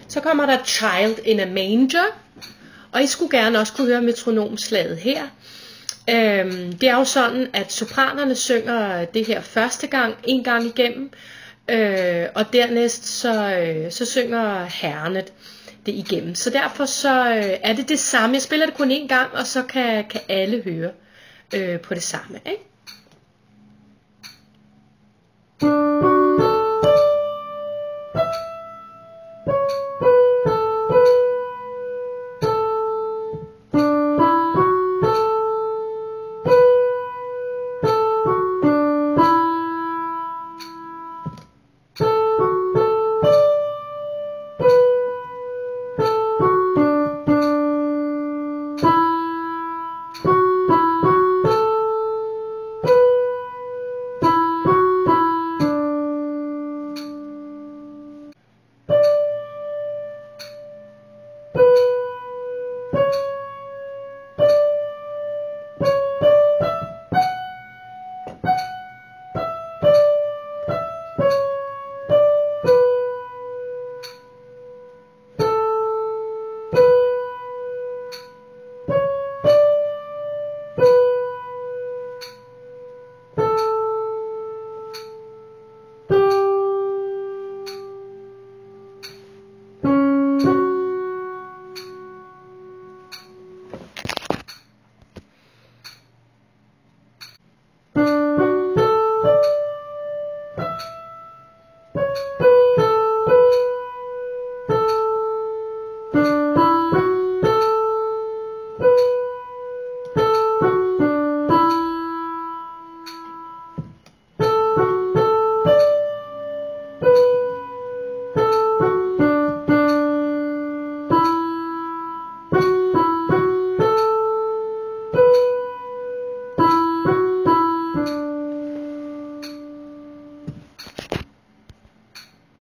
Så kommer der Child in a Manger, og I skulle gerne også kunne høre metronomslaget her. Det er jo sådan, at sopranerne synger det her første gang, en gang igennem, og dernæst så synger herrerne det igennem. Så derfor så er det det samme. Jeg spiller det kun en gang, og så kan alle høre på det samme, ikke?